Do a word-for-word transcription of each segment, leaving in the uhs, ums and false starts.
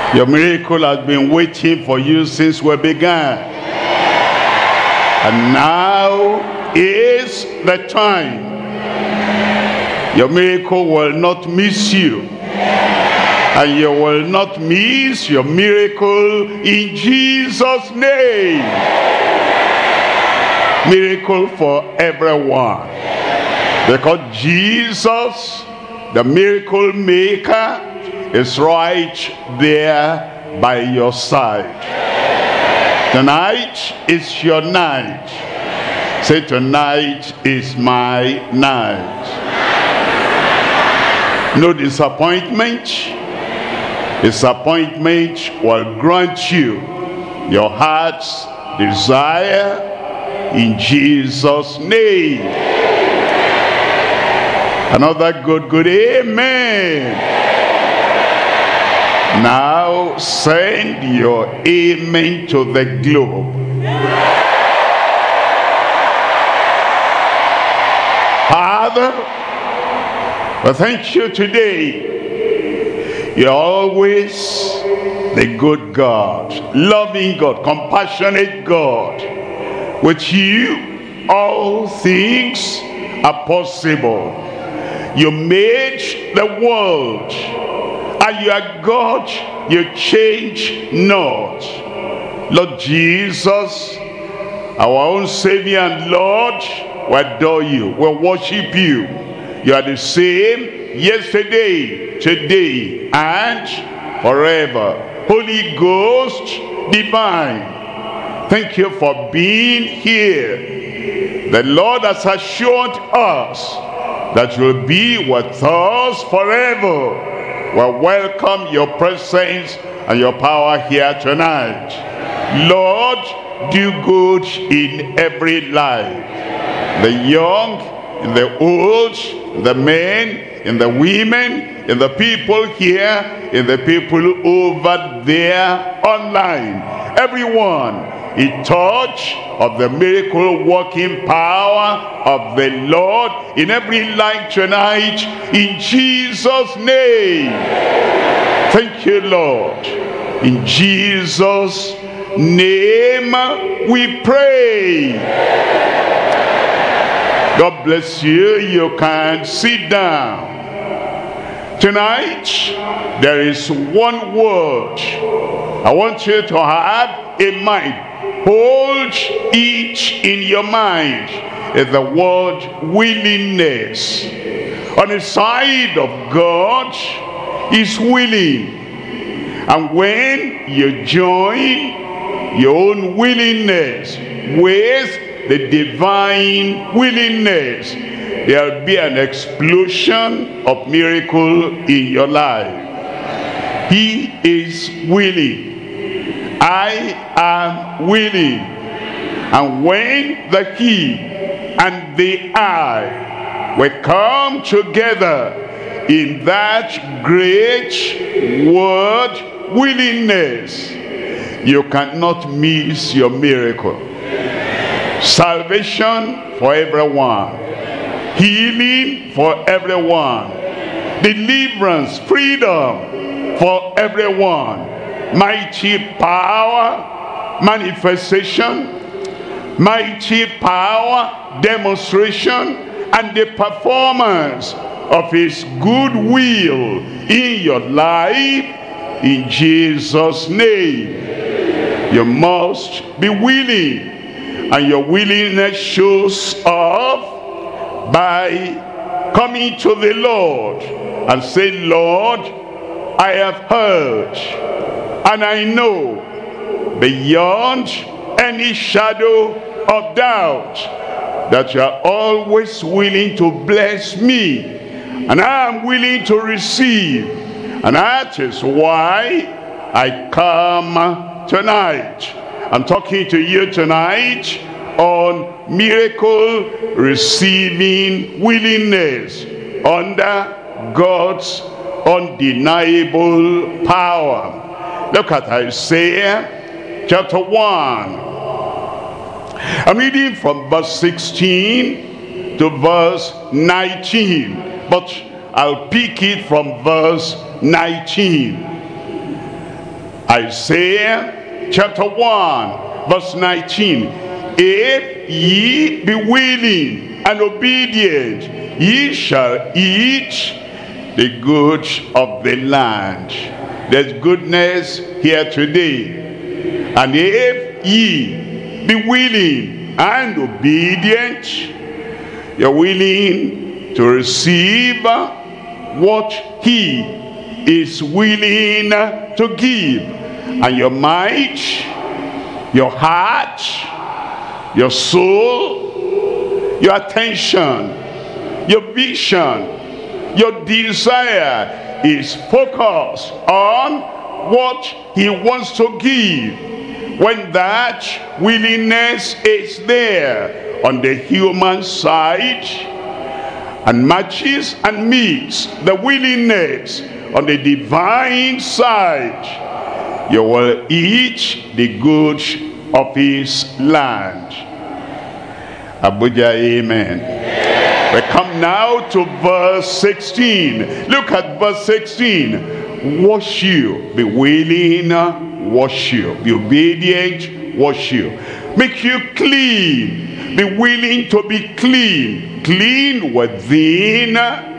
Your miracle has been waiting for you since we began. And now is the time. Your miracle will not miss you. And you will not miss your miracle in Jesus' name. Miracle for everyone. Because Jesus, the miracle maker, is right there by your side. Tonight is your night. Say, tonight is my night. No disappointment. Disappointment will grant you your heart's desire in Jesus' name. Another good, good amen. Now send your amen to the globe. Father, well, thank you today. You're always the good God, loving God, compassionate God. With you, all things are possible. You made the world, and you are God, you change not. Lord Jesus, our own Savior and Lord, we adore you, we worship you. You are the same yesterday, today, and forever. Holy Ghost divine, thank you for being here. The Lord has assured us that you'll be with us forever. We welcome your presence and your power here tonight. Lord, do good in every life. The young, and the old, the men, and the women, and the people here, and the people over there online. Everyone, a touch of the miracle working power of the Lord in every life tonight, in Jesus' name. Thank you, Lord. In Jesus' name we pray. God bless you. You can sit down. Tonight, there is one word I want you to have in mind. Hold each in your mind is the word willingness. On the side of God is willing. And when you join your own willingness with the divine willingness, there'll be an explosion of miracle in your life. He is willing. I am willing. And when the he and the I will come together in that great word willingness, you cannot miss your miracle. Salvation for everyone, healing for everyone, deliverance, freedom for everyone, mighty power, manifestation, mighty power, demonstration, and the performance of his good will in your life, in Jesus' name. You must be willing. And your willingness shows up by coming to the Lord and say, Lord, I have heard and I know beyond any shadow of doubt that you are always willing to bless me, and I am willing to receive, and that is why I come tonight. I'm talking to you tonight on miracle receiving willingness under God's undeniable power. Look at Isaiah chapter one. I'm reading from verse sixteen to verse nineteen, but I'll pick it from verse nineteen. Isaiah chapter one, verse nineteen. If ye be willing and obedient, ye shall eat the good of the land. There's goodness here today. And if ye be willing and obedient, you're willing to receive what he is willing to give. And your mind, your heart, your soul, your attention, your vision, your desire is focused on what he wants to give. When that willingness is there on the human side and matches and meets the willingness on the divine side, you will eat the good of his land. Abuja, amen. We come now to verse sixteen. Look at verse sixteen. Wash you, be willing, wash you. Be obedient, wash you. Make you clean, be willing to be clean. Clean within,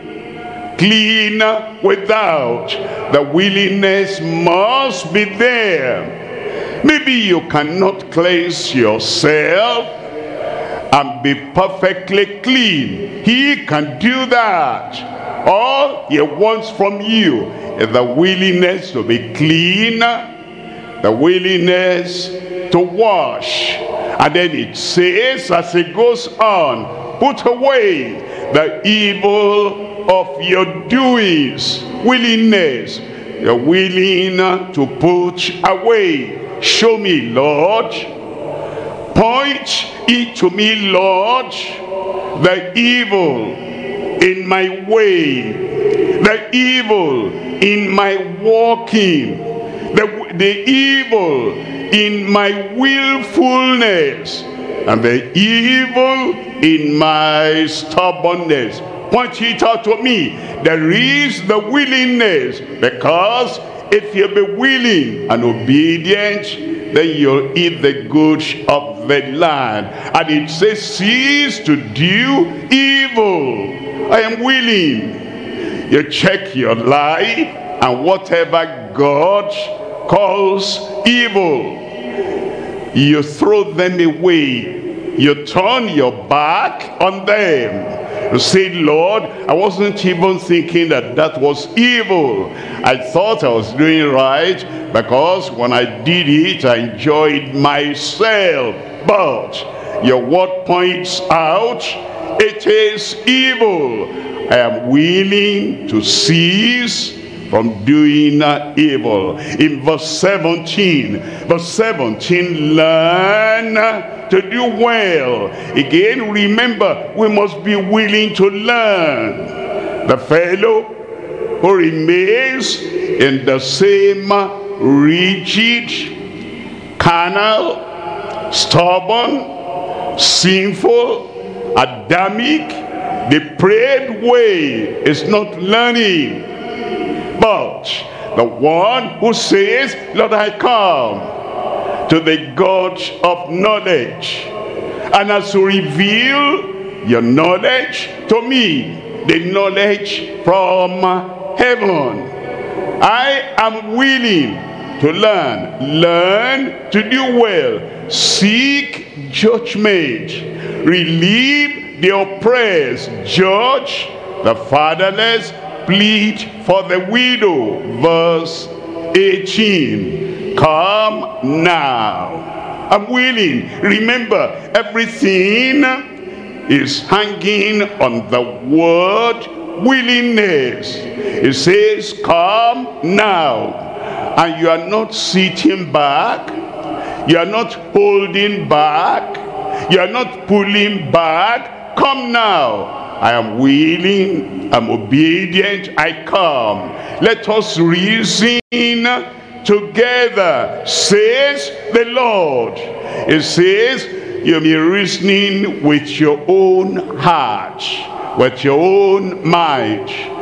clean without. The willingness must be there. Maybe you cannot cleanse yourself and be perfectly clean. He can do that. All he wants from you is the willingness to be clean, the willingness to wash. And then it says as it goes on, put away the evil of your doings. Willingness. You're willing to put away. Show me, Lord. Point it to me, Lord, the evil in my way, the evil in my walking, the, the evil in my willfulness, and the evil in my stubbornness. Point it out to me. There is the willingness, because if you be willing and obedient, then you'll eat the good of the land. And it says, cease to do evil. I am willing. You check your life, and whatever God calls evil, you throw them away. You turn your back on them. You say, Lord, I wasn't even thinking that that was evil. I thought I was doing right, because when I did it, I enjoyed myself. But your word points out, it is evil. I am willing to cease from doing evil. In verse seventeen, verse seventeen, learn to do well. Again, remember, we must be willing to learn. The fellow who remains in the same rigid, carnal, stubborn, sinful, Adamic, depraved way is not learning. But the one who says, Lord, I come to the God of knowledge, and as you reveal your knowledge to me, the knowledge from heaven, I am willing to learn. Learn to do well. Seek judgment. Relieve the oppressed. Judge the fatherless. Plead for the widow. Verse eighteen. Come now. I'm willing. Remember, everything is hanging on the word willingness. It says, come now. And you are not sitting back. You are not holding back. You are not pulling back. Come now. I am willing, I'm obedient, I come. Let us reason together, says the Lord. It says, you'll be reasoning with your own heart, with your own mind.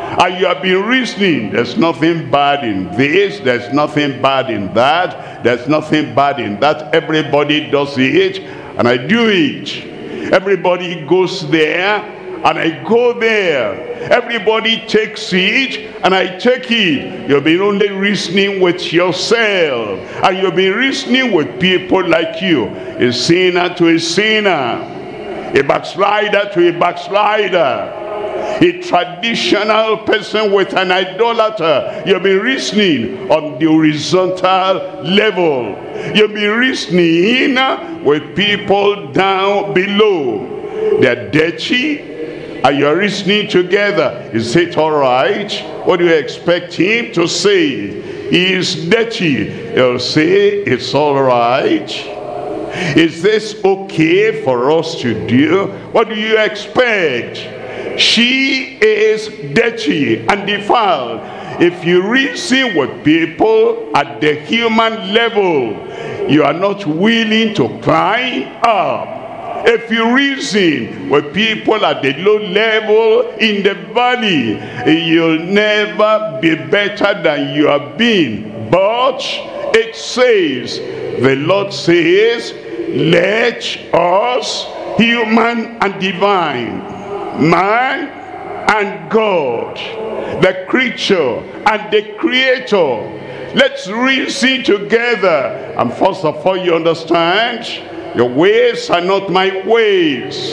And you have been reasoning, there's nothing bad in this, there's nothing bad in that, there's nothing bad in that. Everybody does it, and I do it. Everybody goes there, and I go there. Everybody takes it, and I take it. You've been only reasoning with yourself, and you've been reasoning with people like you. A sinner to a sinner, a backslider to a backslider, a traditional person with an idolater. You'll be reasoning on the horizontal level. You'll be reasoning with people down below. They're dirty, and you're reasoning together. Is it all right? What do you expect him to say? He's dirty. He'll say, it's all right. Is this okay for us to do? What do you expect? She is dirty and defiled. If you reason with people at the human level, you are not willing to climb up. If you reason with people at the low level in the valley, you'll never be better than you have been. But it says, the Lord says, let us, human and divine, man and God, the creature and the creator, let's reason together. And first of all, you understand, your ways are not my ways,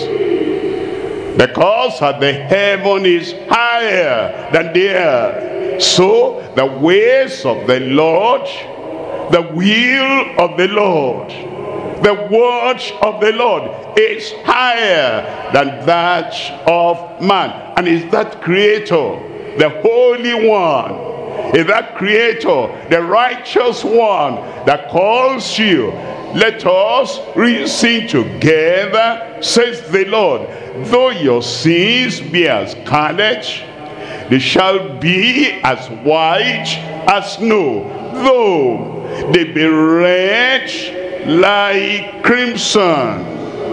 because the heaven is higher than the earth. So the ways of the Lord, the will of the Lord, the word of the Lord is higher than that of man. And is that creator, the holy one, is that creator, the righteous one that calls you. Let us reason together, says the Lord. Though your sins be as scarlet, they shall be as white as snow. Though they be red like crimson,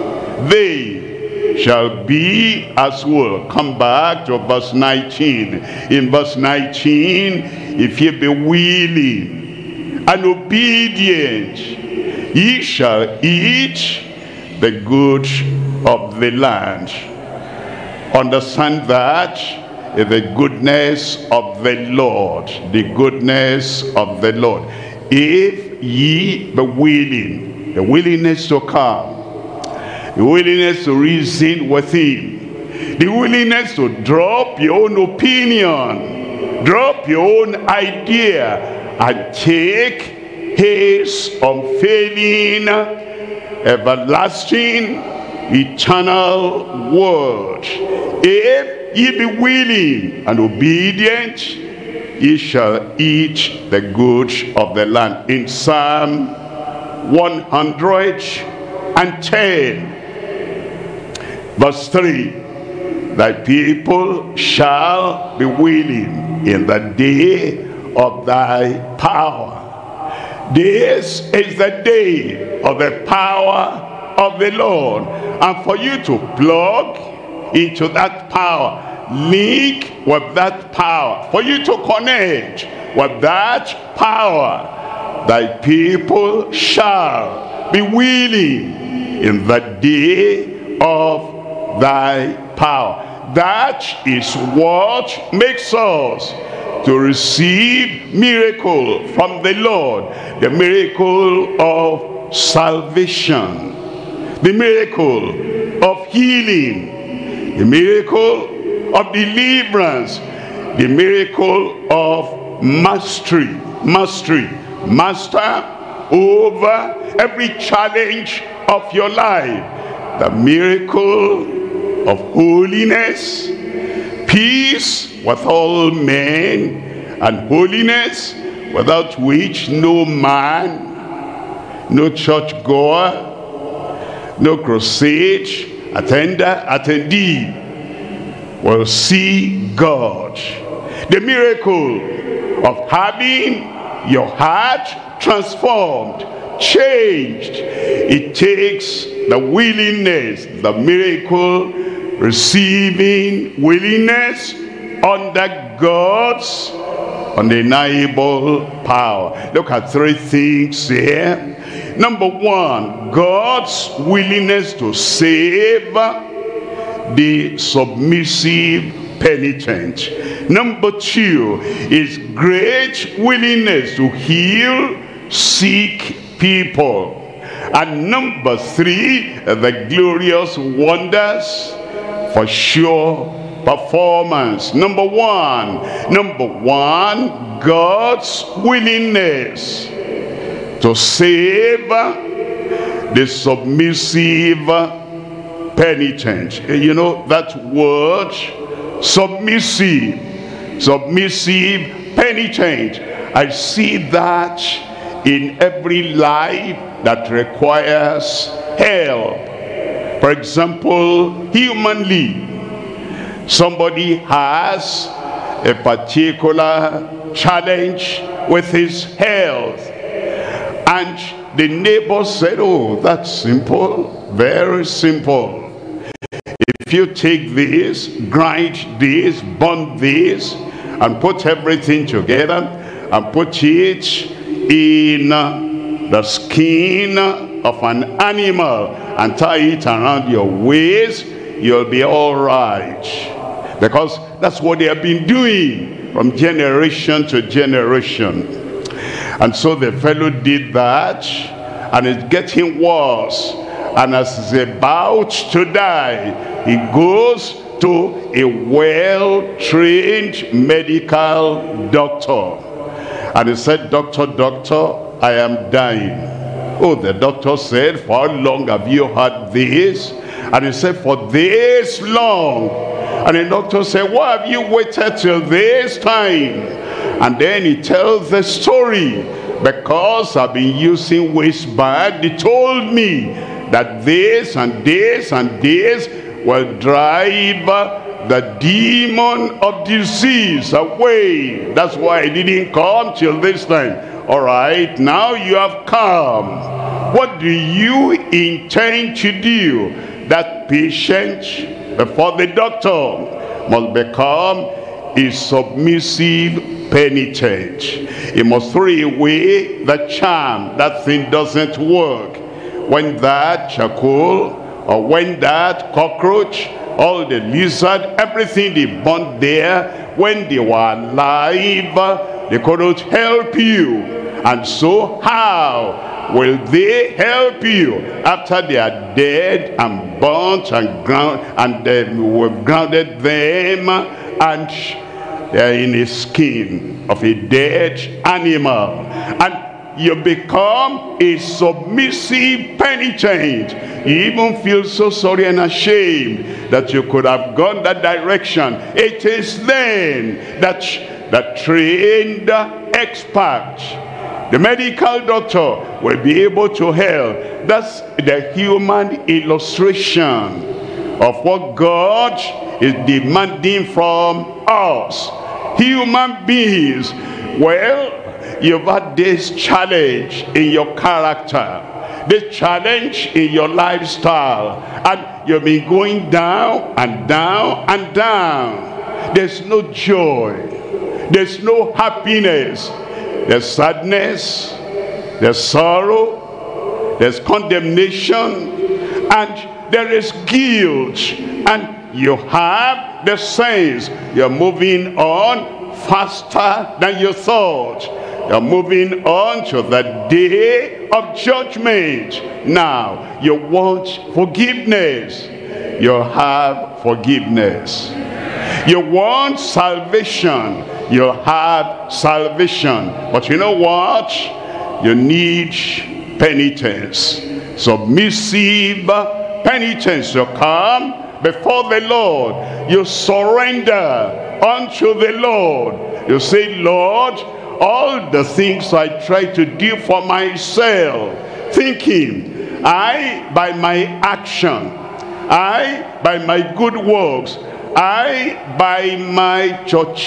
they shall be as wool. Come back to verse nineteen. In verse nineteen, if ye be willing and obedient, ye shall eat the good of the land. Understand that is the goodness of the Lord, the goodness of the Lord. If ye be willing, the willingness to come, the willingness to reason with him, the willingness to drop your own opinion, drop your own idea, and take his unfailing, everlasting, eternal word. If ye be willing and obedient, ye shall eat the good of the land. In Psalm one hundred ten, verse three, thy people shall be willing in the day of thy power. This is the day of the power of the Lord. And for you to plug into that power, link with that power, for you to connect with that power, thy people shall be willing in the day of thy power. That is what makes us to receive miracle from the Lord. The miracle of salvation, the miracle of healing, the miracle of deliverance, the miracle of mastery, mastery, master over every challenge of your life, the miracle of holiness, peace with all men, and holiness without which no man, no church goer, no crusade attender, attendee will see God. The miracle of having your heart transformed, changed. It takes the willingness, the miracle, receiving willingness under God's undeniable power. Look at three things here. Number one, God's willingness to save the submissive penitent. Number two, his great willingness to heal sick people. And number three, the glorious wonders for sure performance. Number one, number one, God's willingness to save the submissive penitent. You know that word, submissive, submissive penitent. I see that in every life that requires help. For example, humanly, somebody has a particular challenge with his health, and the neighbor said, oh, that's simple, very simple. If you take this, grind this, burn this, and put everything together, and put it in the skin of an animal, and tie it around your waist, you'll be all right. Because that's what they have been doing from generation to generation. And so the fellow did that, and it's getting worse. And as he's about to die, he goes to a well-trained medical doctor. And he said, doctor, doctor, I am dying. Oh, the doctor said, for how long have you had this? And he said, for this long. And the doctor said, why have you waited till this time? And then he tells the story. Because I've been using waste bag, they told me that this and this and this will drive the demon of disease away. That's why I didn't come till this time. All right, now you have come. What do you intend to do? That patient, before the doctor, must become a submissive penitent. He must throw away the charm. That thing doesn't work. When that charcoal, or when that cockroach, all the lizard, everything they burnt there, when they were alive, they couldn't help you. And so how will they help you after they are dead and burnt and ground, and then we've grounded them, and they're in the skin of a dead animal, and you become a submissive penitent. You even feel so sorry and ashamed that you could have gone that direction. It is then that the trained expert, the medical doctor, will be able to help. That's the human illustration of what God is demanding from us. Human beings, well, you've had this challenge in your character, this challenge in your lifestyle, and you've been going down and down and down. There's no joy, there's no happiness, there's sadness, there's sorrow, there's condemnation, and there is guilt, and you have the sense you're moving on faster than you thought. You're moving on to the day of judgment. Now, you want forgiveness. You have forgiveness. You want salvation. You have salvation. But you know what? You need penitence. Submissive penitence to come before the Lord. You surrender unto the Lord. You say, Lord, all the things I try to do for myself, thinking I by my action, I by my good works, I by my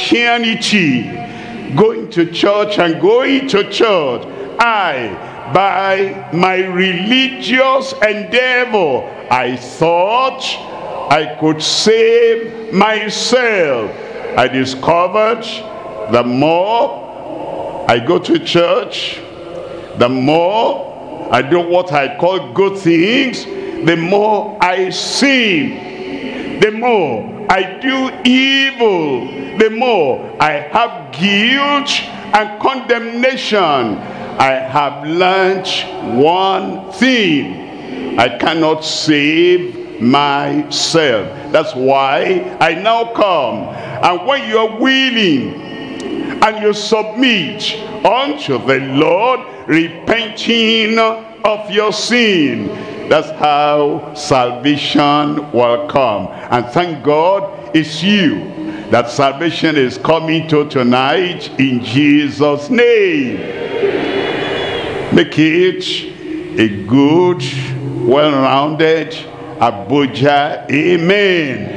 churchianity, going to church and going to church, I by my religious endeavor, I thought I could save myself. I discovered the more I go to church, the more I do what I call good things, the more I sin. The more I do evil, the more I have guilt and condemnation. I have learned one thing: I cannot save myself. That's why I now come. And when you are willing and you submit unto the Lord, repenting of your sin, that's how salvation will come. And thank God it's you that salvation is coming to tonight, in Jesus' name. Make it a good, well-rounded Abuja. Amen.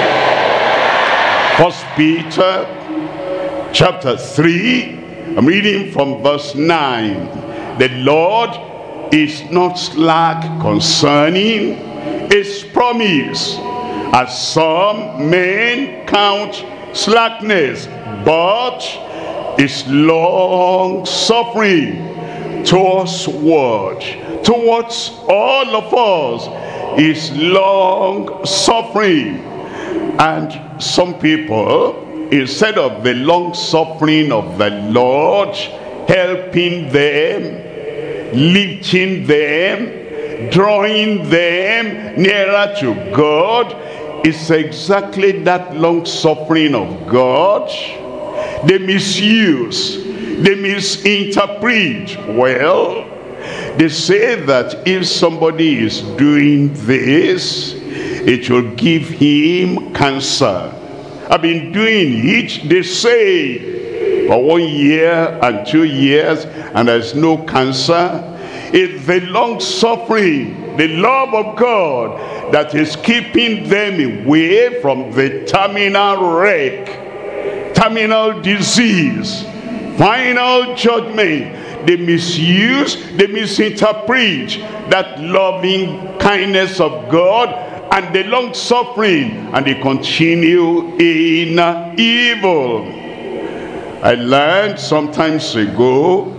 First Peter chapter three, I'm reading from verse nine. The Lord is not slack concerning his promise, as some men count slackness, but is long suffering towards what? Towards all of us is long suffering. And some people, instead of the long suffering of the Lord helping them, lifting them, drawing them nearer to God, it's exactly that long suffering of God they misuse, they misinterpret. Well, they say that if somebody is doing this, it will give him cancer. I've been doing it, they say, for one year and two years, and there's no cancer. It's the long suffering, the love of God that is keeping them away from the terminal wreck, terminal disease, final judgment. They misuse, they misinterpret that loving kindness of God and the long suffering, and they continue in evil. I learned some times ago,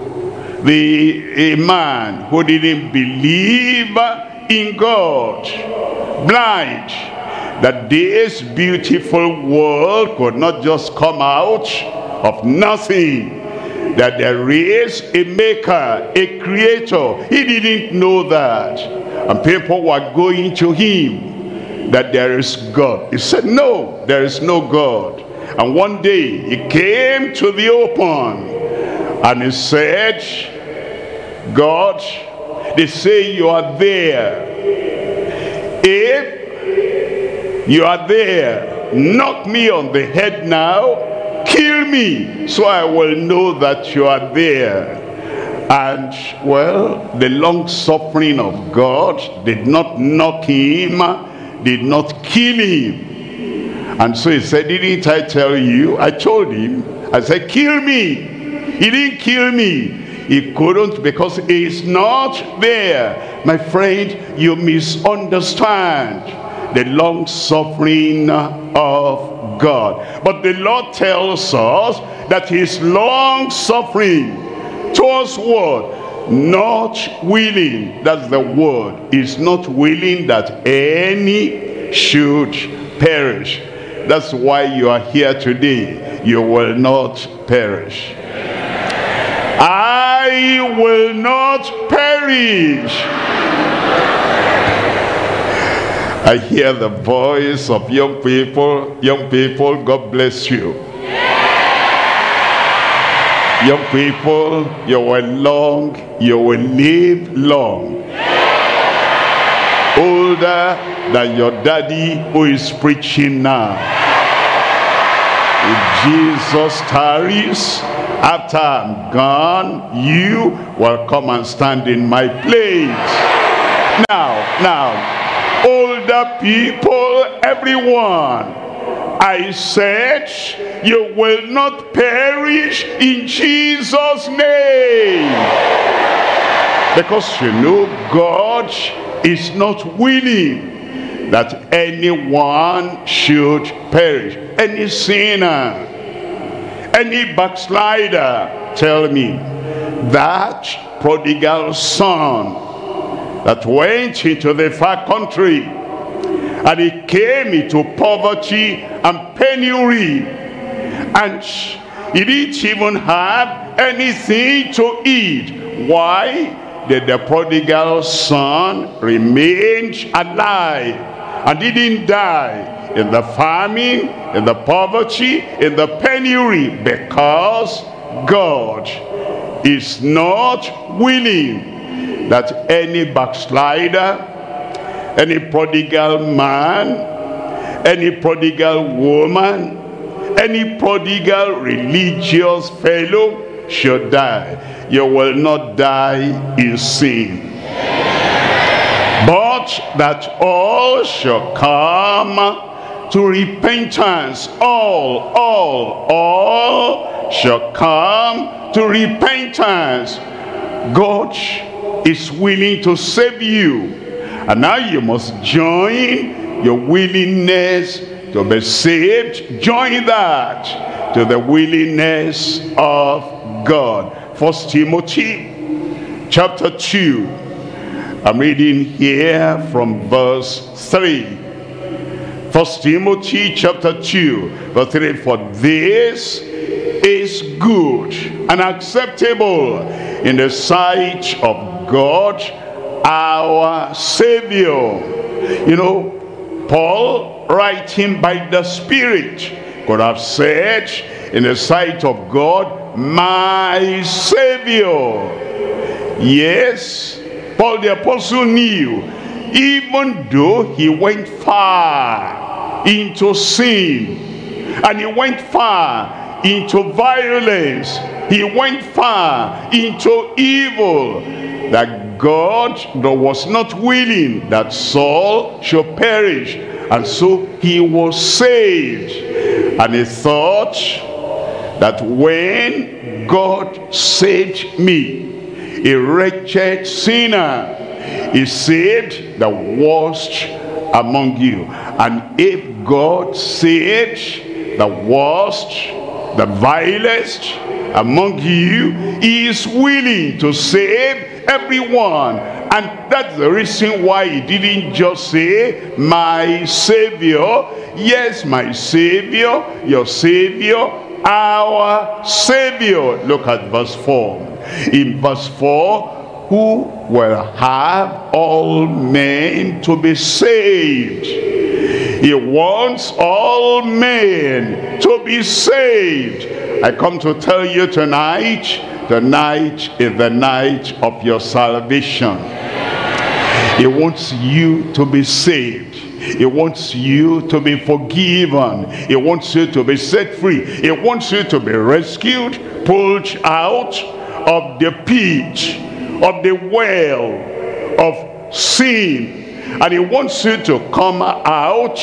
the a man who didn't believe in God, blind, that this beautiful world could not just come out of nothing, that there is a maker, a creator. He didn't know that. And people were going to him that there is God. He said, no, there is no God. And one day he came to the open and he said, God, they say you are there. If you are there, knock me on the head now, kill me, so I will know that you are there. And well, the long suffering of God did not knock him, did not kill him. And so he said, didn't I tell you? I told him, I said, kill me. He didn't kill me. He couldn't, because he is not there. My friend, you misunderstand the long suffering of God. But the Lord tells us that his long suffering towards what? Not willing. That's the word. Is not willing that any should perish. That's why you are here today. You will not perish. I will not perish. I hear the voice of young people. Young people, God bless you. Young people, you will long, you will live long. Older than your daddy who is preaching now. If Jesus tarries, after I'm gone, you will come and stand in my place. Now, now, older people, everyone, I said, you will not perish in Jesus' name. Because you know God is not willing that anyone should perish. Any sinner, any backslider, tell me, that prodigal son that went into the far country and he came into poverty and penury, and he didn't even have anything to eat. Why did the prodigal son remain alive and didn't die in the famine, in the poverty, in the penury? Because God is not willing that any backslider, any prodigal man, any prodigal woman, any prodigal religious fellow should die. You will not die in sin, but that all shall come to repentance. All, all, all shall come to repentance. God is willing to save you, and now you must join your willingness to be saved. Join that to the willingness of God. First Timothy chapter two. I'm reading here from verse three. First Timothy chapter two, verse three. For this is good and acceptable in the sight of God our Savior. You know, Paul, writing by the Spirit, could have said, in the sight of God, my Savior. Yes, Paul the apostle knew, even though he went far into sin, and he went far into violence, he went far into evil, that God was not willing that Saul should perish, and so he was saved. And he thought that when God saved me, a wretched sinner, he saved the worst among you. And if God saved the worst, the vilest among you, he is willing to save everyone. And that's the reason why he didn't just say, my Savior. Yes, my Savior, your Savior, our Savior. Look at verse four. In verse four, who will have all men to be saved. He wants all men to be saved. I come to tell you tonight, tonight is the night of your salvation. He wants you to be saved. He wants you to be forgiven. He wants you to be set free. He wants you to be rescued, pulled out of the pit, of the well of sin. And he wants you to come out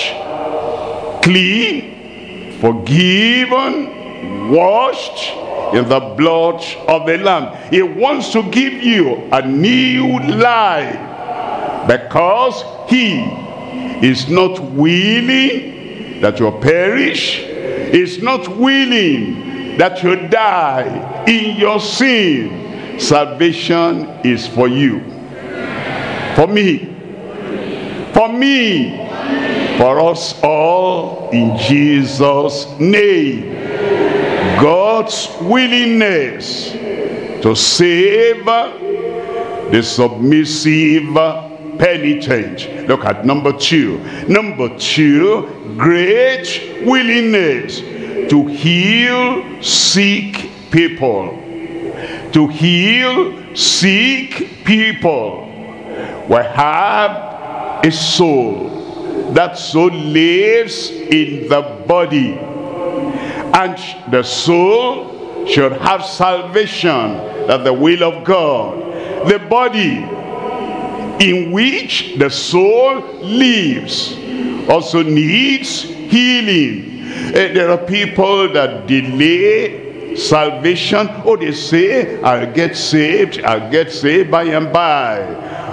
clean, forgiven, washed in the blood of the Lamb. He wants to give you a new life, because he is not willing that you perish. He is not willing that you die in your sin. Salvation is for you, for me, for me, for us all, in Jesus' name. God's willingness to save the submissive penitent. Look at number two. Number two, great willingness to heal sick people. To heal sick people. We have a soul. That soul lives in the body, and the soul should have salvation. That's the will of God. The body in which the soul lives also needs healing. Uh, there are people that delay salvation. Oh, they say, I'll get saved, I'll get saved by and by.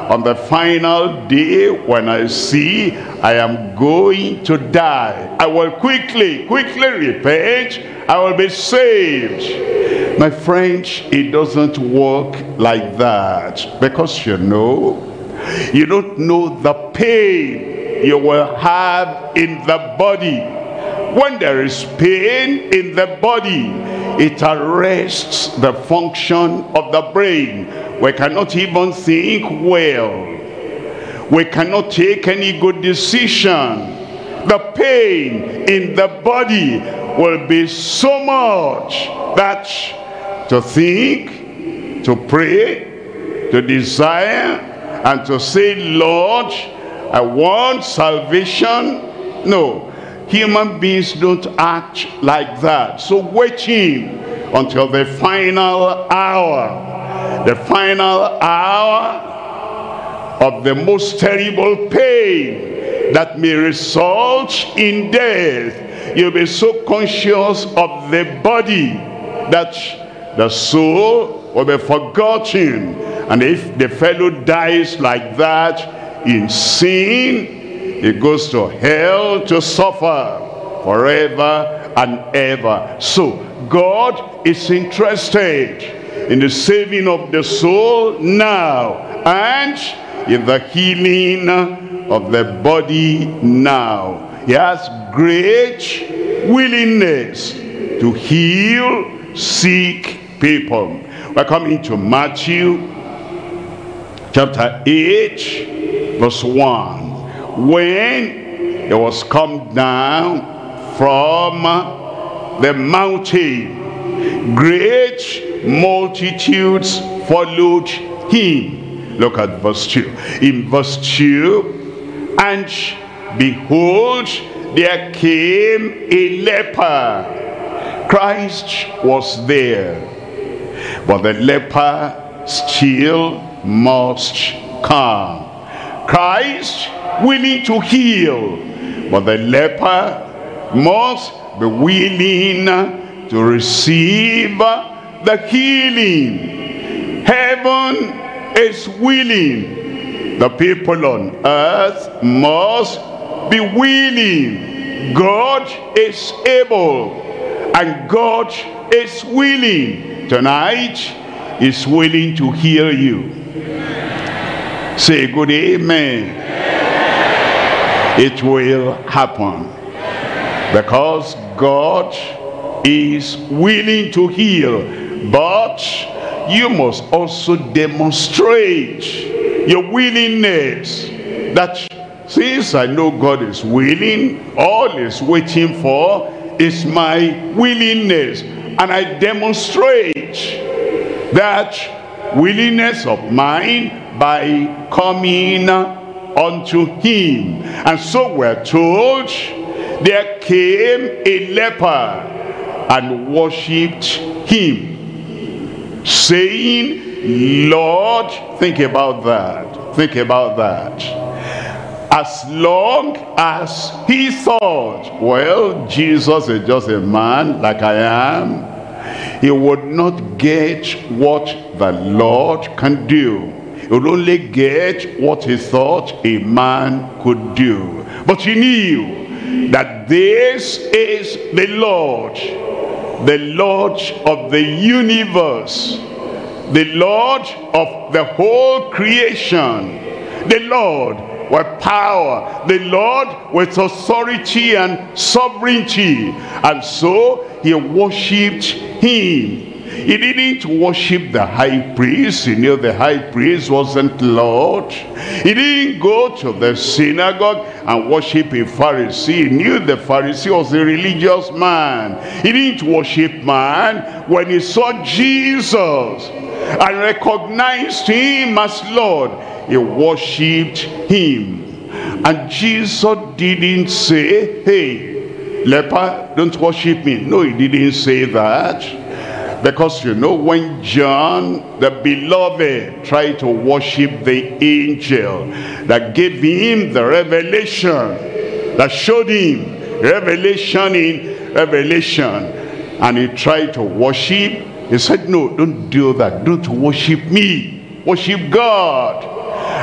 on the final day when I see I am going to die, I will quickly, quickly repent, I will be saved. My friend, it doesn't work like that, because you know, you don't know the pain you will have in the body. When there is pain in the body, it arrests the function of the brain. We cannot even think well. We cannot take any good decision. The pain in the body will be so much that to think, to pray, to desire, and to say, Lord, I want salvation. No, human beings don't act like that. So waiting until the final hour, the final hour of the most terrible pain that may result in death, you'll be so conscious of the body that the soul will be forgotten. And if the fellow dies like that in sin, he goes to hell to suffer forever and ever. So God is interested in the saving of the soul now, and in the healing of the body now. He has great willingness to heal sick people. We're coming to Matthew chapter eight, verse one. When he was come down from the mountain, great multitudes followed him. Look at verse two. In verse two, and behold, there came a leper. Christ was there, but the leper still must come. Christ willing to heal, but the leper must be willing to receive the healing. Heaven is willing. The people on earth must be willing. God is able, and God is willing. Tonight, is willing to heal you. Say a good amen. It will happen, because God is willing to heal, but you must also demonstrate your willingness. That since I know God is willing, all is waiting for is my willingness, and I demonstrate that willingness of mine by coming unto him. And so we're told, there came a leper and worshipped him, saying, Lord, think about that, think about that. As long as he thought, well, Jesus is just a man like I am, he would not get what the Lord can do. He would only get what he thought a man could do. But he knew that this is the Lord, the Lord of the universe, the Lord of the whole creation, the Lord with power, the Lord with authority and sovereignty. And so he worshipped him. He didn't worship the high priest. He knew the high priest wasn't Lord. He didn't go to the synagogue and worship a Pharisee. He knew the Pharisee was a religious man. He didn't worship man. When he saw Jesus and recognized him as Lord, he worshipped him. And Jesus didn't say, hey, leper, don't worship me. No, he didn't say that. Because you know, when John, the beloved, tried to worship the angel that gave him the revelation, that showed him revelation in revelation, and he tried to worship, he said, no, don't do that. Don't worship me. Worship God.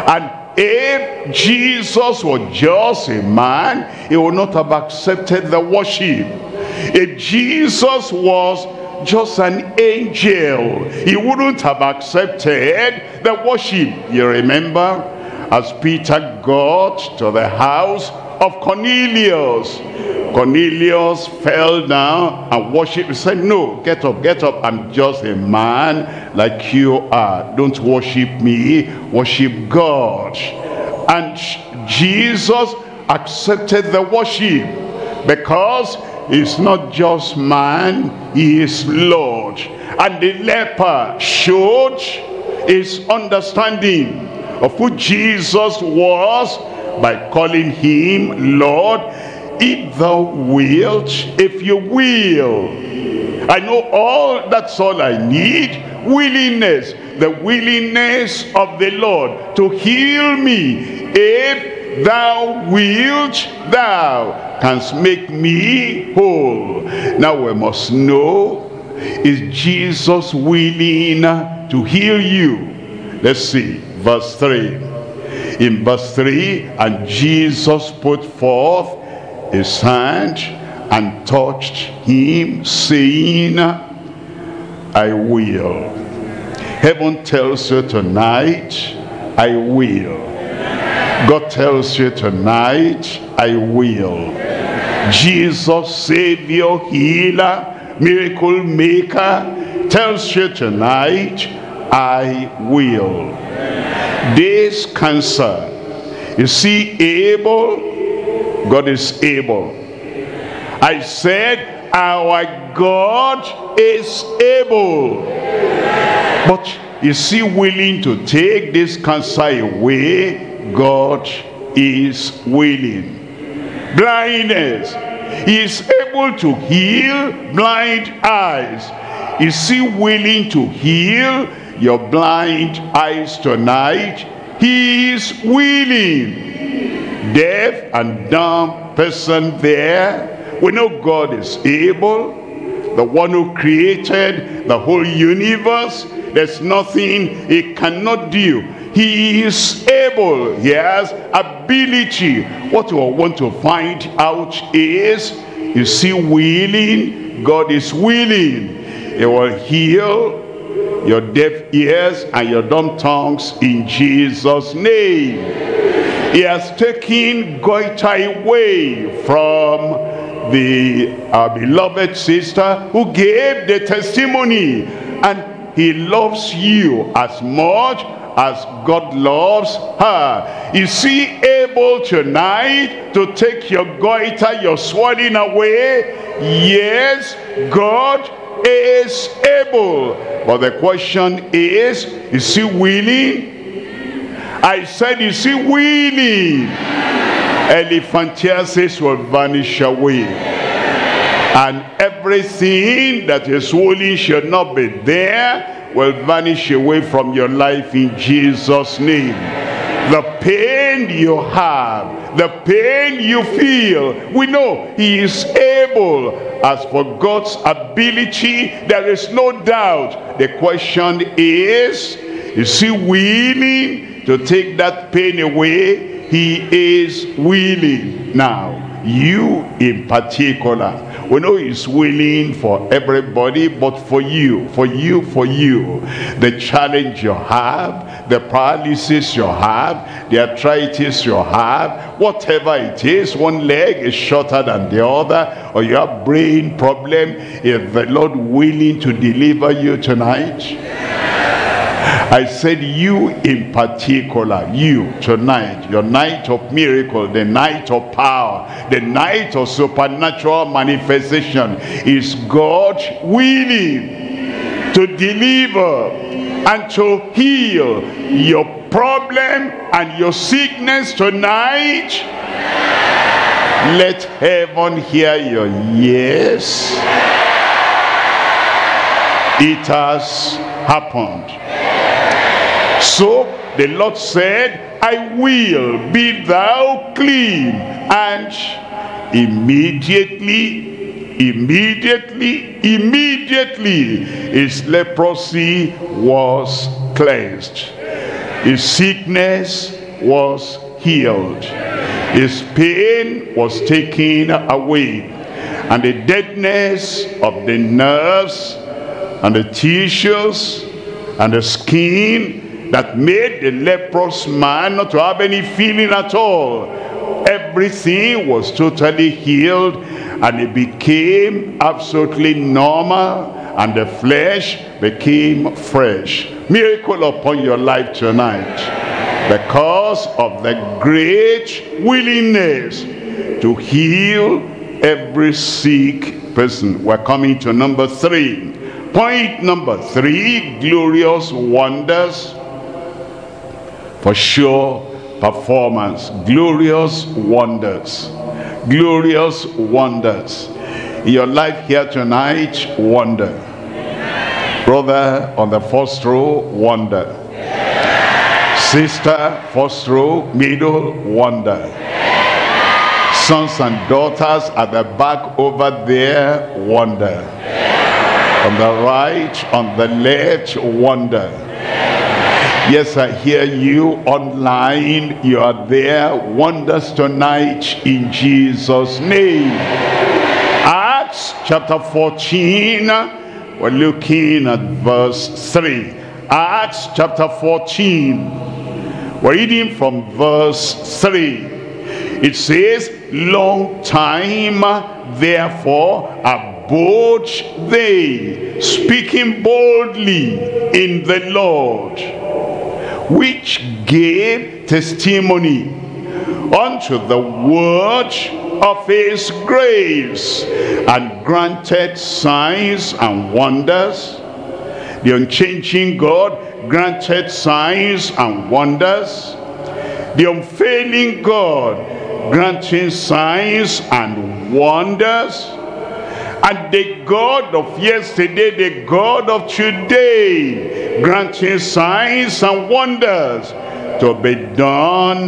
And if Jesus was just a man, he would not have accepted the worship. If Jesus was just an angel, he wouldn't have accepted the worship. You remember, as Peter got to the house of Cornelius, Cornelius fell down and worshiped. He said, no, get up, get up. I'm just a man like you are. Don't worship me, worship God. And Jesus accepted the worship because he's not just man, he is Lord. And the leper showed his understanding of who Jesus was by calling him Lord. If thou wilt, if you will. I know all, that's all I need. Willingness, the willingness of the Lord to heal me. If thou wilt, thou canst make me whole. Now we must know, is Jesus willing to heal you? Let's see, verse three. In verse three, and Jesus put forth his hand and touched him, saying, I will. Heaven tells you tonight, I will. God tells you tonight, I will. Jesus, Savior, Healer, Miracle Maker, tells you tonight, I will. This cancer, you see, able, God is able. I said, our God is able. But is he willing to take this cancer away? God is willing. Blindness, he is able to heal blind eyes. Is he willing to heal your blind eyes tonight? He is willing. Deaf and dumb person there, we know God is able. The one who created the whole universe, there's nothing he cannot do. He is able. He has ability. What we want to find out is, is he willing? God is willing. He will heal your deaf ears and your dumb tongues in Jesus' name. He has taken goiter away from the our beloved sister who gave the testimony, and he loves you as much as God loves her. Is he able tonight to take your goiter, your swelling away? Yes, God is able. But the question is, is he willing? I said, is he willing? Elephantiasis will vanish away. And everything that is swollen should not be there will vanish away from your life in Jesus' name. The pain you have, the pain you feel, we know he is able. As for God's ability, there is no doubt. The question is, is he willing to take that pain away? He is willing. Now, you in particular, we know he's willing for everybody, but for you, for you, for you, the challenge you have, the paralysis you have, the arthritis you have, whatever it is, one leg is shorter than the other, or you have brain problem, is the Lord willing to deliver you tonight? I said you in particular, you tonight, your night of miracle, the night of power, the night of supernatural manifestation. Is God willing to deliver and to heal your problem and your sickness tonight? Let heaven hear your yes. It has happened. So the Lord said, I will, be thou clean. And immediately, immediately, immediately, his leprosy was cleansed. His sickness was healed. His pain was taken away. And the deadness of the nerves and the tissues and the skin that made the leprous man not to have any feeling at all, everything was totally healed, and it became absolutely normal, and the flesh became fresh. Miracle upon your life tonight, because of the great willingness to heal every sick person. We're coming to number three. Point number three, glorious wonders for sure performance. Glorious wonders. Glorious wonders. In your life here tonight, wonder. Brother on the first row, wonder. Sister, first row, middle, wonder. Sons and daughters at the back over there, wonder. On the right, on the left, wonder. Yes, I hear you online. You are there. Wonders tonight in Jesus' name. Acts chapter fourteen. We're looking at verse three. Acts chapter fourteen. We're reading from verse three. It says, long time therefore abode they, speaking boldly in the Lord, which gave testimony unto the word of his grace, and granted signs and wonders. The unchanging God granted signs and wonders. The unfailing God granting signs and wonders. And the God of yesterday, the God of today, granting signs and wonders to be done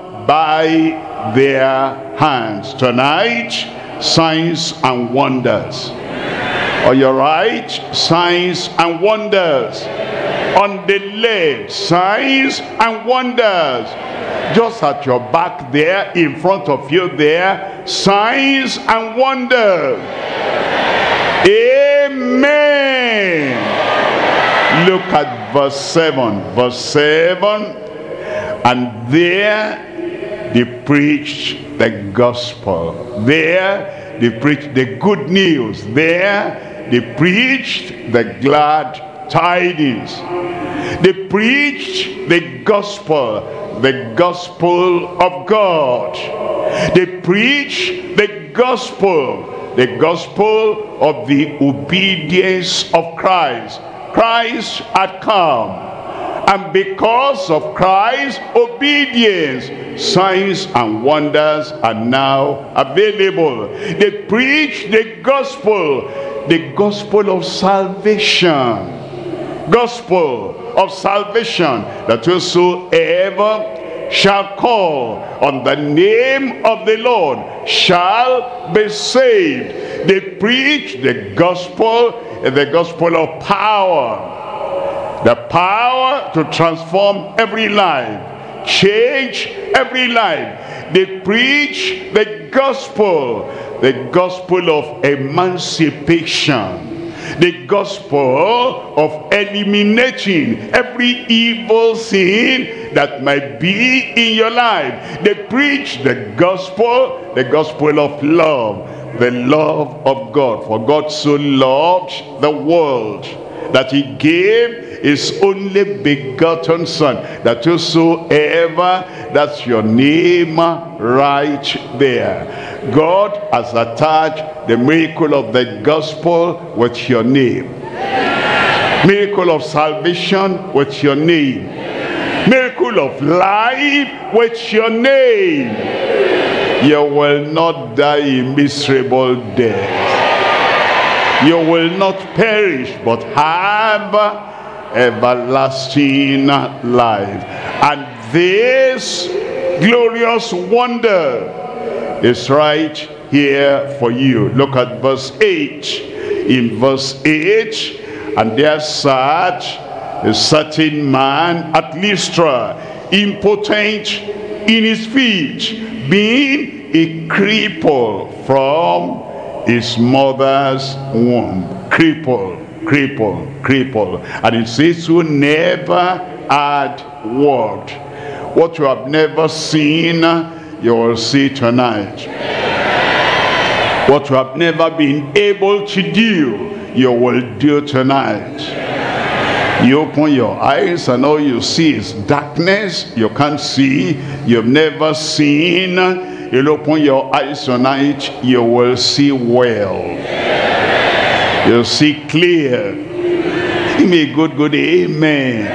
by their hands. Tonight, signs and wonders. Are you right? Signs and wonders. On the left, signs and wonders. Just at your back there, in front of you there, signs and wonders. Amen. Look at verse seven. Verse seven. And there they preached the gospel. There they preached the good news. There they preached the glad tidings. They preached the gospel, the gospel of God. They preached the gospel, the gospel of the obedience of Christ. Christ had come, and because of Christ's obedience, signs and wonders are now available. They preach the gospel, the gospel of salvation. Gospel of salvation, that whosoever shall call on the name of the Lord shall be saved. They preach the gospel, the gospel of power, the power to transform every life, change every life. They preach the gospel, the gospel of emancipation, the gospel of eliminating every evil sin that might be in your life. They preach the gospel, the gospel of love, the love of God. For God so loved the world that he gave his only begotten son, that whosoever, that's your name right there. God has attached the miracle of the gospel with your name. Miracle of salvation with your name. Miracle of life with your name. You will not die a miserable death. You will not perish, but have everlasting life. And this glorious wonder is right here for you. Look at verse eight. In verse eight, and there sat a certain man at Lystra, impotent in his feet, being a cripple from his mother's womb. Cripple, cripple, cripple. And it says, who never had word. What you have never seen, you will see tonight. What you have never been able to do, you will do tonight. You open your eyes and all you see is darkness. You can't see. You've never seen. You'll open your eyes tonight, you will see well. You'll see clear. Give me a good, good amen.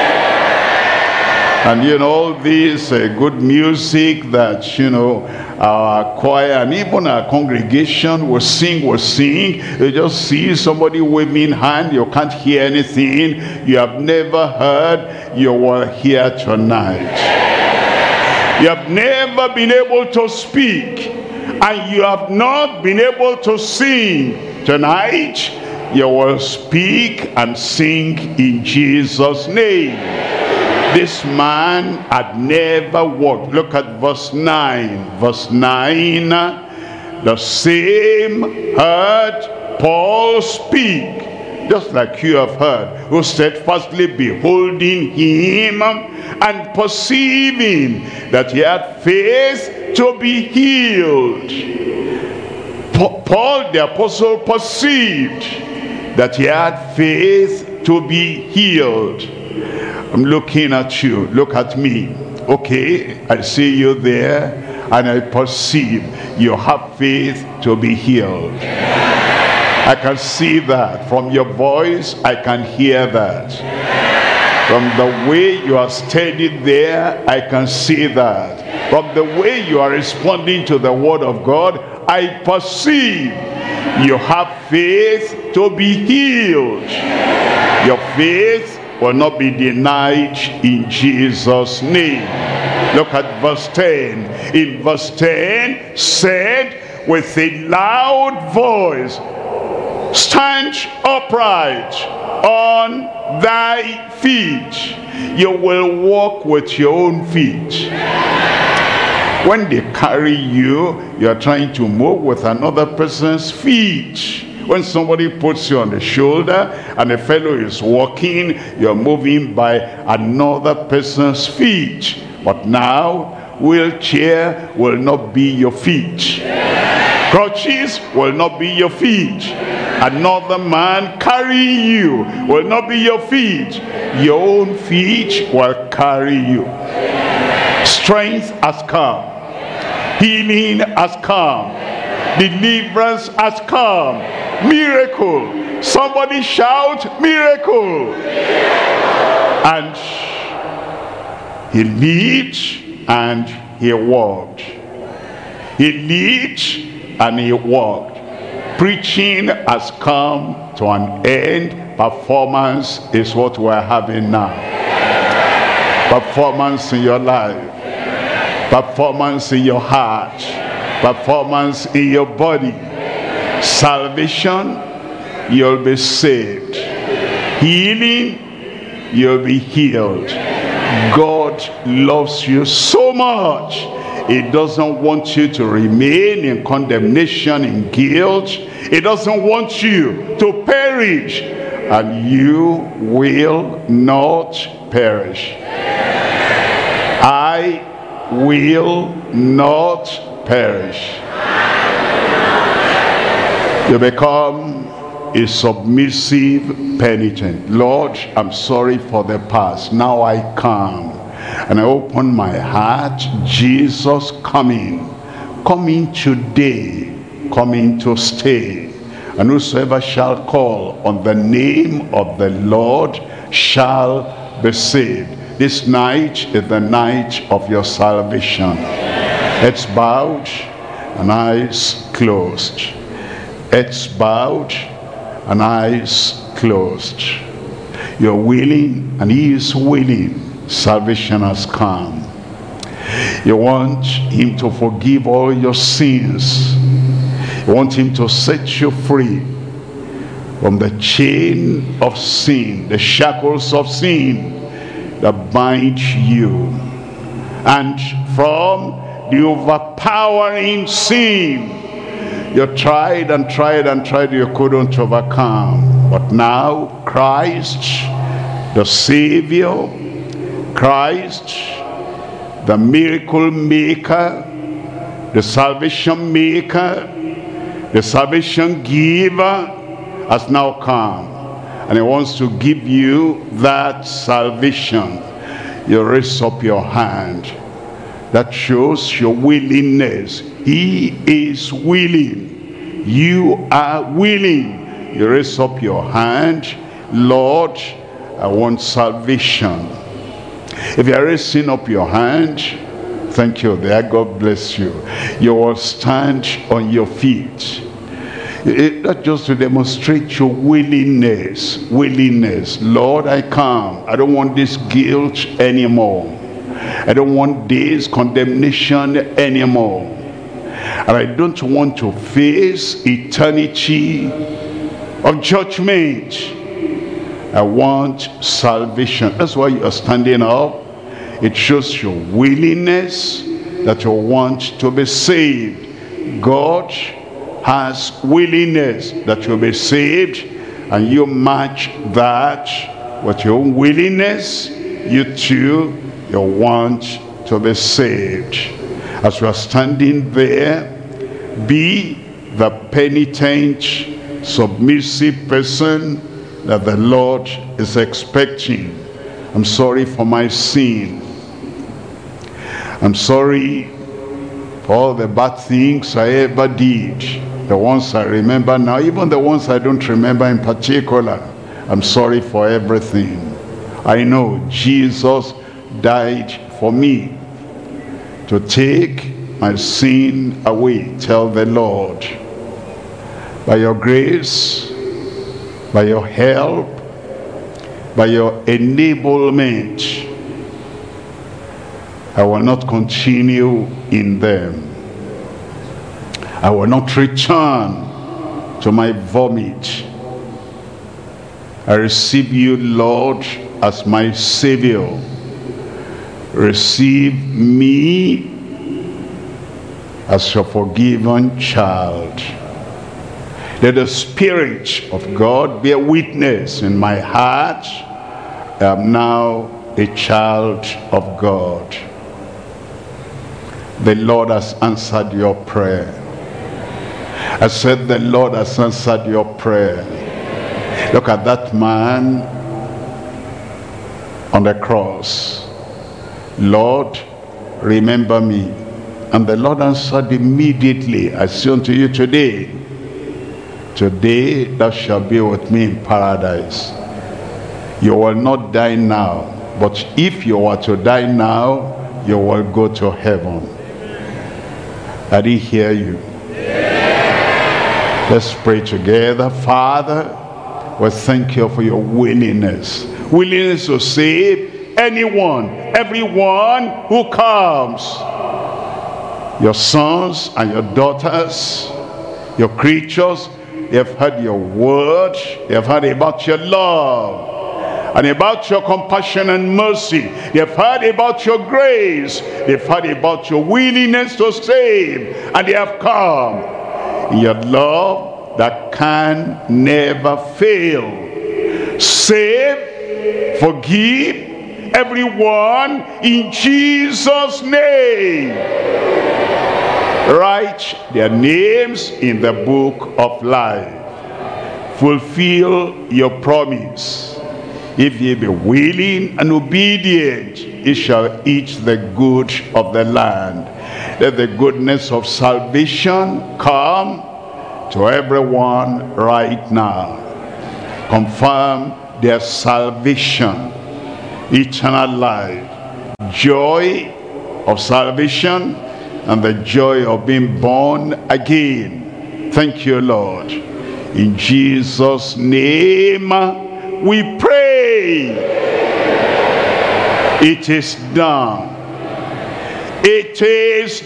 And you know, all this uh, good music that, you know, our choir and even our congregation will sing, will sing. You just see somebody waving hand, you can't hear anything. You have never heard, you will hear tonight. You have never been able to speak, and you have not been able to sing. Tonight, you will speak and sing in Jesus' name. This man had never walked. Look at verse nine. Verse nine. The same heard Paul speak, just like you have heard, who steadfastly beholding him and perceiving that he had faith to be healed. Paul the apostle perceived that he had faith to be healed. I'm looking at you, look at me. Okay, I see you there, and I perceive you have faith to be healed. I can see that. From your voice, I can hear that. From the way you are steady there, I can see that. From the way you are responding to the word of God, I perceive you have faith to be healed. Your faith will not be denied in Jesus' name. Look at verse ten. In verse ten, said with a loud voice, stand upright on thy feet. You will walk with your own feet. When they carry you, you are trying to move with another person's feet. When somebody puts you on the shoulder and a fellow is walking, you're moving by another person's feet. But now, wheelchair will not be your feet. Crutches will not be your feet. Another man carrying you will not be your feet. Your own feet will carry you. Strength has come. Healing has come. Deliverance has come. Miracle. Somebody shout miracle. And he lived and he walked. He lived and he walked. Preaching has come to an end. Performance is what we're having now. Performance in your life. Performance in your heart. Performance in your body. Salvation, you'll be saved. Healing, you'll be healed. God loves you so much. He doesn't want you to remain in condemnation, in guilt. He doesn't want you to perish, and you will not perish. I will not perish. You become a submissive penitent. Lord, I'm sorry for the past. Now I come and I open my heart. Jesus, coming, coming today, coming to stay. And whosoever shall call on the name of the Lord shall be saved. This night is the night of your salvation. Heads bowed and eyes closed. Heads bowed and eyes closed. You're willing and he is willing. Salvation has come. You want him to forgive all your sins. You want him to set you free. from the chain of sin, the shackles of sin that bind you, and from the overpowering sin you tried and tried and tried, you couldn't overcome. But now Christ, the Savior, Christ, the miracle maker, the salvation maker, the salvation giver, has now come. And he wants to give you that salvation. You raise up your hand. That shows your willingness. He is willing. You are willing. You raise up your hand. Lord, I want salvation. If you are raising up your hand, thank you there. God bless you. You will stand on your feet. Not just to demonstrate your willingness. Willingness. Lord, I come. I don't want this guilt anymore. I don't want this condemnation anymore. And I don't want to face eternity of judgment. I want salvation. That's why you are standing up. It shows your willingness that you want to be saved. God has willingness that you'll be saved, and you match that with your own willingness. You too, you want to be saved. As you are standing there, be the penitent, submissive person that the Lord is expecting. I'm sorry for my sin. I'm sorry for all the bad things I ever did. The ones I remember now, even the ones I don't remember in particular. I'm sorry for everything. I know Jesus died for me to take my sin away. Tell the Lord, by your grace, by your help, by your enablement, I will not continue in them. I will not return to my vomit. I receive you, Lord, as my Savior. Receive me as your forgiven child. Let the Spirit of God bear witness in my heart. I am now a child of God. The Lord has answered your prayer. I said the Lord has answered your prayer. Look at that man on the cross. Lord, remember me. And the Lord answered immediately, I say unto you today, today thou shalt be with me in paradise. You will not die now, but if you were to die now, you will go to heaven. I didn't hear you. Let's pray together. Father, we thank you for your willingness. Willingness to save anyone, everyone who comes. Your sons and your daughters, your creatures, they have heard your word. They have heard about your love and about your compassion and mercy. They have heard about your grace. They've heard about your willingness to save, and they have come in your love that can never fail. Save, forgive everyone in Jesus' name. Write their names in the book of life. Fulfill your promise. If ye be willing and obedient, ye shall eat the good of the land. Let the goodness of salvation come to everyone right now. Confirm their salvation, eternal life, joy of salvation, and the joy of being born again. Thank you, Lord. In Jesus' name we pray. It is done. It is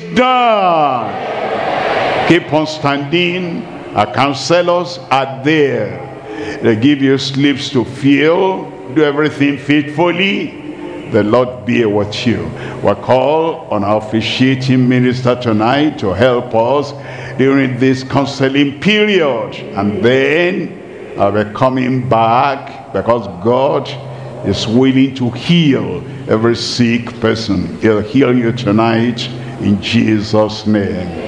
done. Keep on standing. Our counselors are there. They give you slips to fill. Do everything faithfully. The Lord be with you. We'll call on our officiating minister tonight to help us during this counseling period. And then I'll be coming back because God is willing to heal every sick person. He'll heal you tonight in Jesus' name.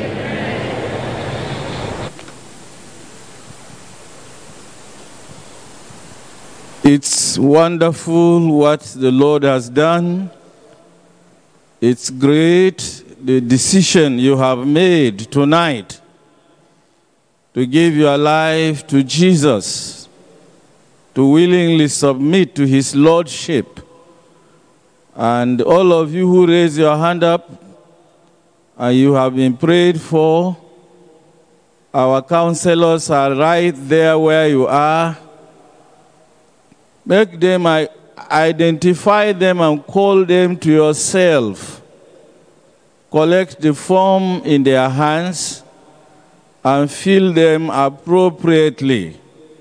It's wonderful what the Lord has done. It's great the decision you have made tonight to give your life to Jesus, to willingly submit to his lordship. And all of you who raise your hand up and you have been prayed for, our counselors are right there where you are. Make them, identify them and call them to yourself. Collect the form in their hands and fill them appropriately.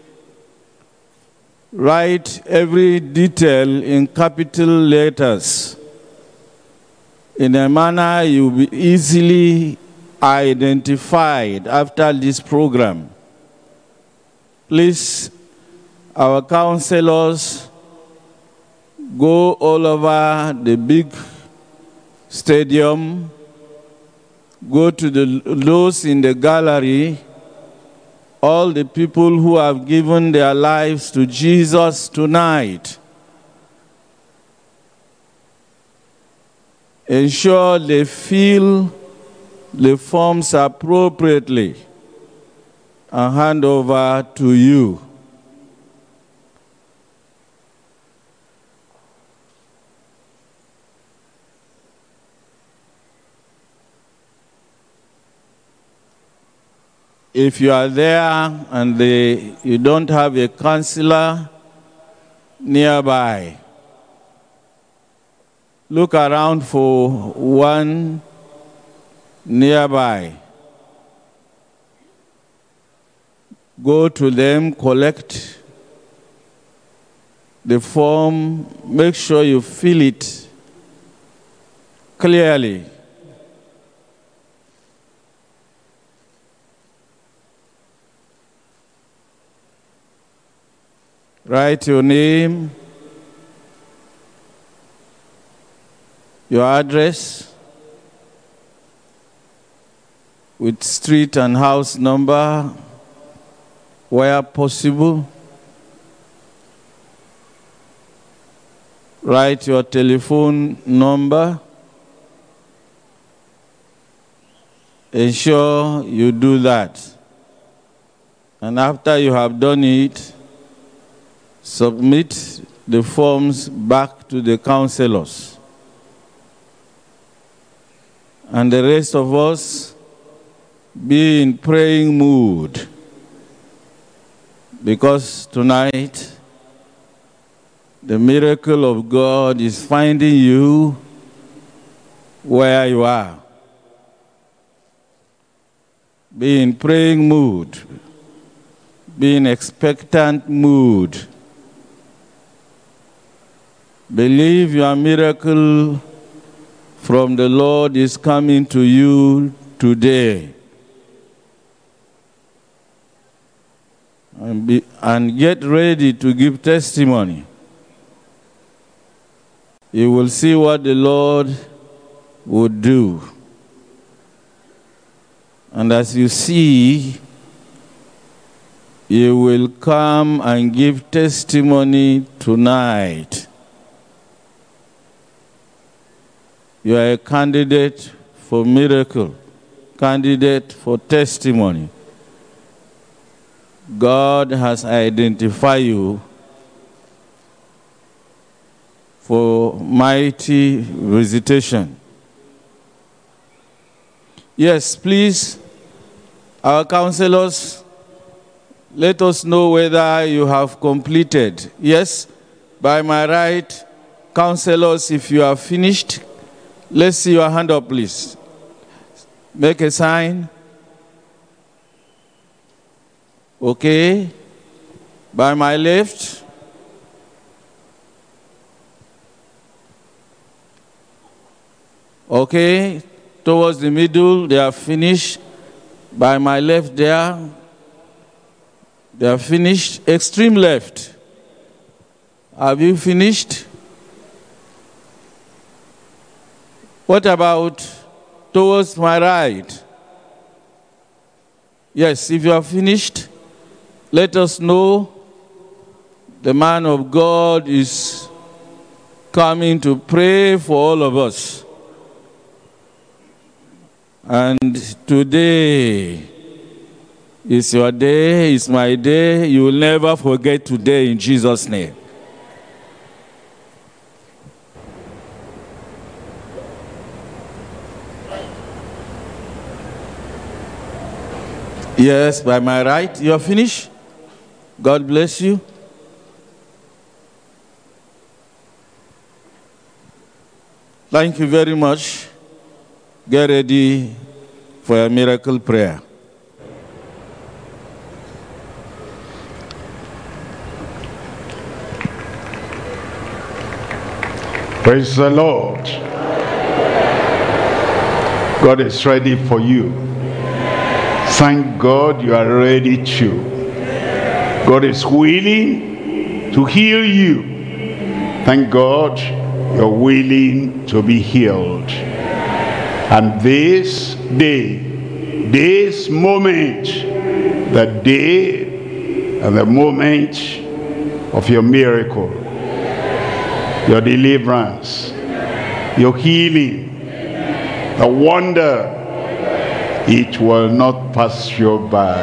Write every detail in capital letters in a manner you'll be easily identified after this program. Please, our counselors, go all over the big stadium, go to the, those in the gallery, all the people who have given their lives to Jesus tonight. Ensure they fill the forms appropriately and hand over to you. If you are there and they, you don't have a counselor nearby, look around for one nearby. Go to them, collect the form, make sure you fill it clearly. Write your name, your address, with street and house number, where possible. Write your telephone number. Ensure you do that. And after you have done it, submit the forms back to the counselors. And the rest of us be in praying mood, because tonight the miracle of God is finding you where you are. Be in praying mood. Be in expectant mood. Believe your miracle from the Lord is coming to you today. And, be, and get ready to give testimony. You will see what the Lord would do. And as you see, you will come and give testimony tonight. You are a candidate for miracle, candidate for testimony. God has identified you for mighty visitation. Yes, please, our counselors, let us know whether you have completed. Yes, by my right, counselors, if you have finished, let's see your hand up, please. Make a sign. Okay. By my left. Okay, towards the middle, they are finished. By my left there, they are finished. Extreme left. Have you finished? What about towards my right? Yes, if you are finished, let us know. The man of God is coming to pray for all of us. And today is your day, is my day. You will never forget today in Jesus' name. Yes, by my right. You are finished? God bless you. Thank you very much. Get ready for a miracle prayer. Praise the Lord. God is ready for you. Thank God you are ready too. God is willing to heal you. Thank God you're willing to be healed. And this day, this moment, the day and the moment of your miracle, your deliverance, your healing, the wonder, it will not pass you by.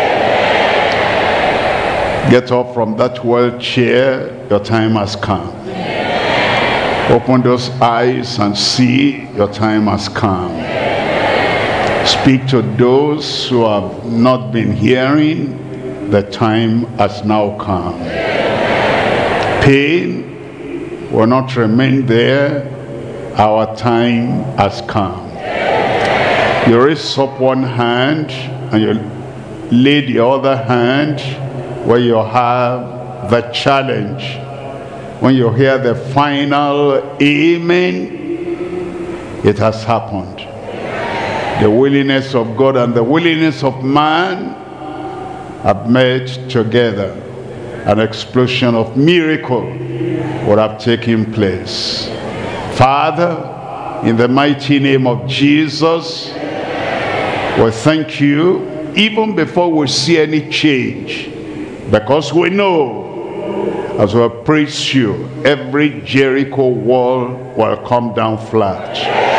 Get up from that wheelchair, your time has come. Open those eyes and see your time has come. Speak to those who have not been hearing, the time has now come. Pain will not remain there, our time has come. You raise up one hand and you lay the other hand where you have the challenge. When you hear the final amen, it has happened. The willingness of God and the willingness of man have met together. An explosion of miracle would have taken place. Father, in the mighty name of Jesus, we thank you even before we see any change, because we know as we praise you, every Jericho wall will come down flat.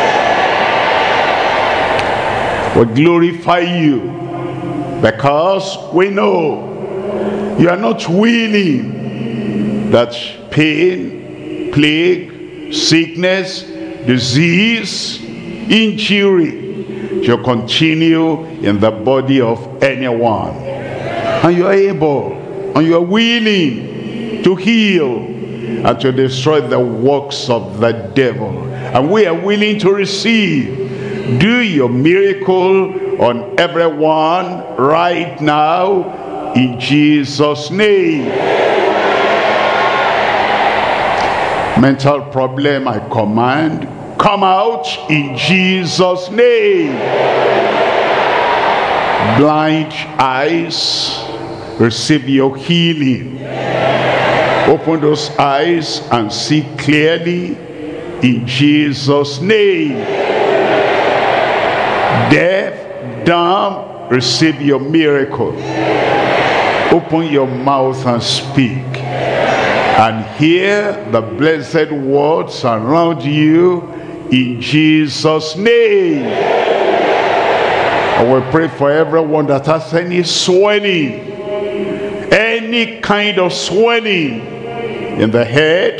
We glorify you because we know you are not willing that pain, plague, sickness, disease, injury shall continue in the body of anyone. And you are able and you are willing to heal and to destroy the works of the devil. And we are willing to receive. Do your miracle on everyone right now in Jesus' name. Mental problem, I command, come out in Jesus' name. Blind eyes, receive your healing. Open those eyes and see clearly in Jesus' name. Deaf, dumb, receive your miracle. Open your mouth and speak. And hear the blessed words around you in Jesus' name. I will pray for everyone that has any swelling, any kind of swelling in the head,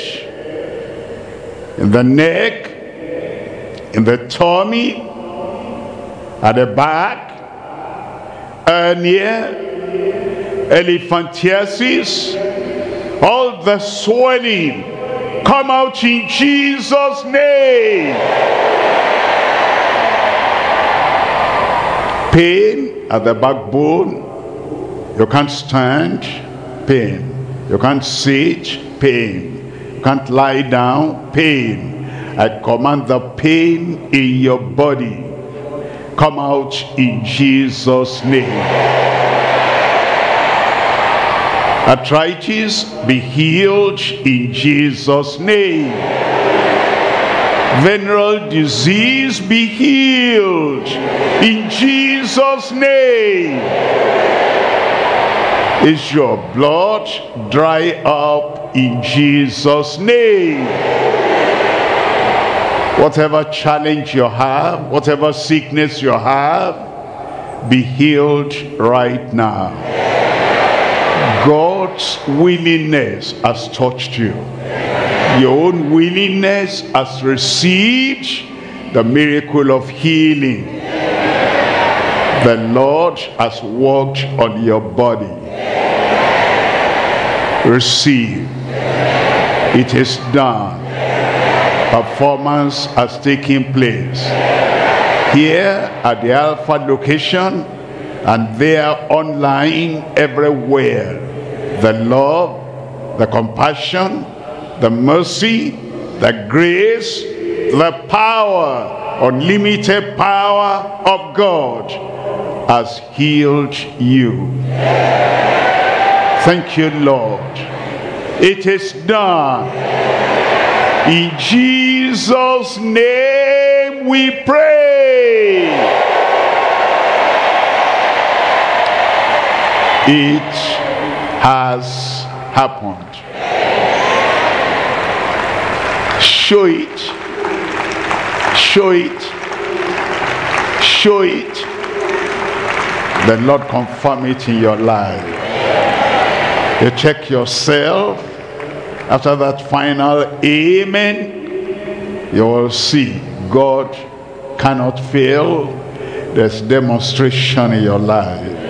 in the neck, in the tummy, at the back, hernia, elephantiasis, all the swelling, come out in Jesus' name. Pain at the backbone, you can't stand, Pain. You can't sit, pain. You can't lie down, pain. I command the pain in your body, come out in Jesus' name. Arthritis, be healed in Jesus' name. Venereal disease, be healed in Jesus' name. Is your blood dry up in Jesus' name? Whatever challenge you have, whatever sickness you have, be healed right now. God's willingness has touched you. Your own willingness has received the miracle of healing. The Lord has worked on your body. Receive. It is done. Performance has taken place here at the Alpha location and there online everywhere. The love, the compassion, the mercy, the grace, the power, unlimited power of God has healed you. Thank you, Lord. It is done. In Jesus' name we pray. It has happened. Show it. Show it. Show it. The Lord confirm it in your life. You check yourself. After that final amen, you will see God cannot fail. There's demonstration in your life.